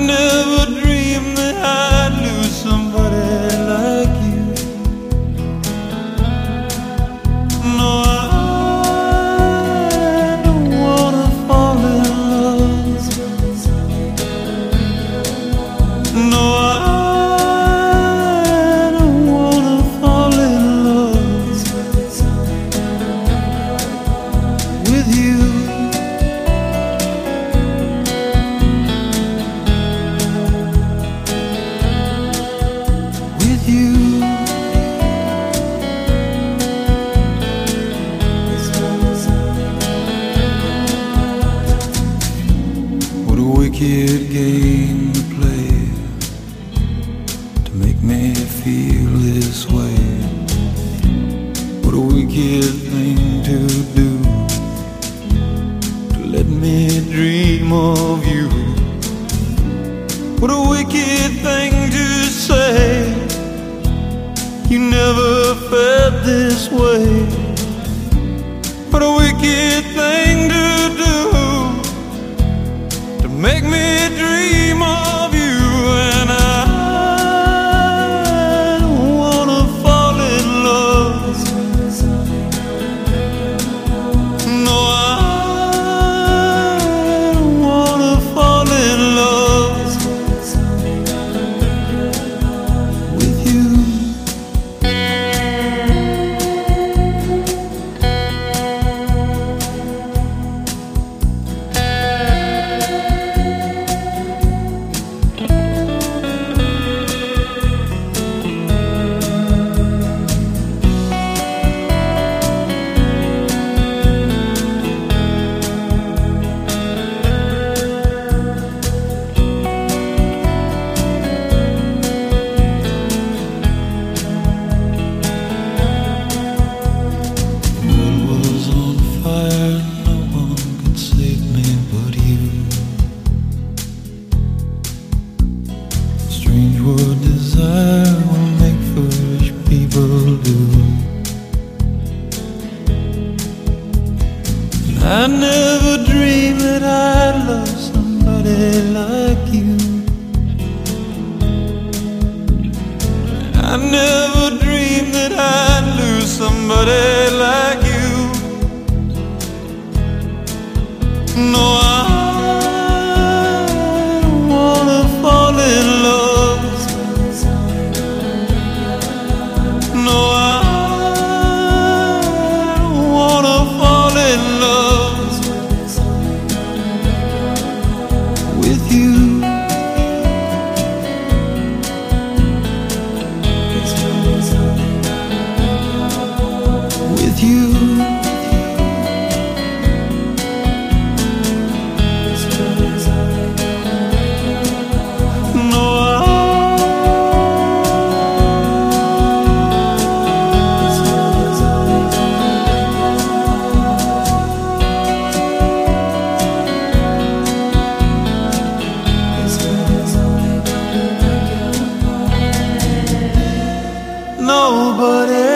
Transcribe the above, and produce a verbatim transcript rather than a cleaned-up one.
never dreamed that I'd lose somebody like you. No, I don't wanna fall in love. No, I don't wanna fall in love with you. What a wicked game to play to make me feel this way. What a wicked thing to do to let me dream of you. What a wicked thing to say. You never felt this way. What a wicked thing to do to make me dream of you. And I don't wanna fall in love. No, I don't wanna fall in love with you. Strange what desire will make foolish people do. I never dreamed that I'd love somebody like you. I never dreamed that I'd lose somebody like you. No, I don't wanna fall in love. No, I don't wanna fall in love with you. With you. Nobody